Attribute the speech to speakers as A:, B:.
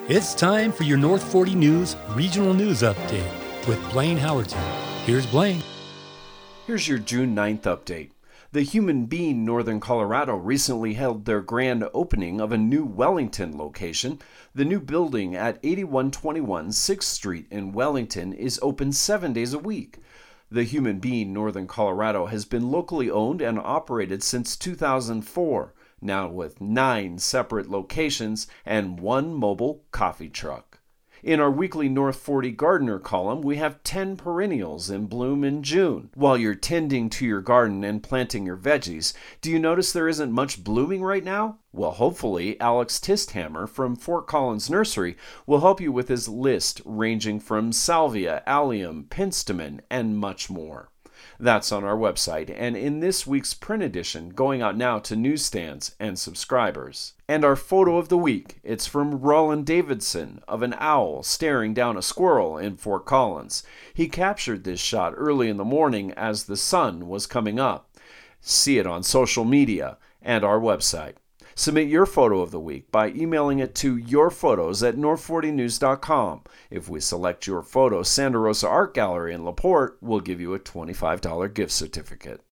A: It's time for your North 40 News Regional News Update with Blaine Howardson. Here's Blaine.
B: Here's your June 9th update. The Human Bean Northern Colorado recently held their grand opening of a new Wellington location. The new building at 8121 6th Street in Wellington is open 7 days a week. The Human Bean Northern Colorado has been locally owned and operated since 2004, now with 9 separate locations and 1 mobile coffee truck. In our weekly North 40 Gardener column, we have 10 perennials in bloom in June. While you're tending to your garden and planting your veggies, do you notice there isn't much blooming right now? Well, hopefully, Alex Tisthammer from Fort Collins Nursery will help you with his list ranging from salvia, allium, penstemon, and much more. That's on our website and in this week's print edition, going out now to newsstands and subscribers. And our photo of the week, it's from Roland Davidson of an owl staring down a squirrel in Fort Collins. He captured this shot early in the morning as the sun was coming up. See it on social media and our website. Submit your photo of the week by emailing it to yourphotos@north40news.com. If we select your photo, Santa Rosa Art Gallery in LaPorte will give you a $25 gift certificate.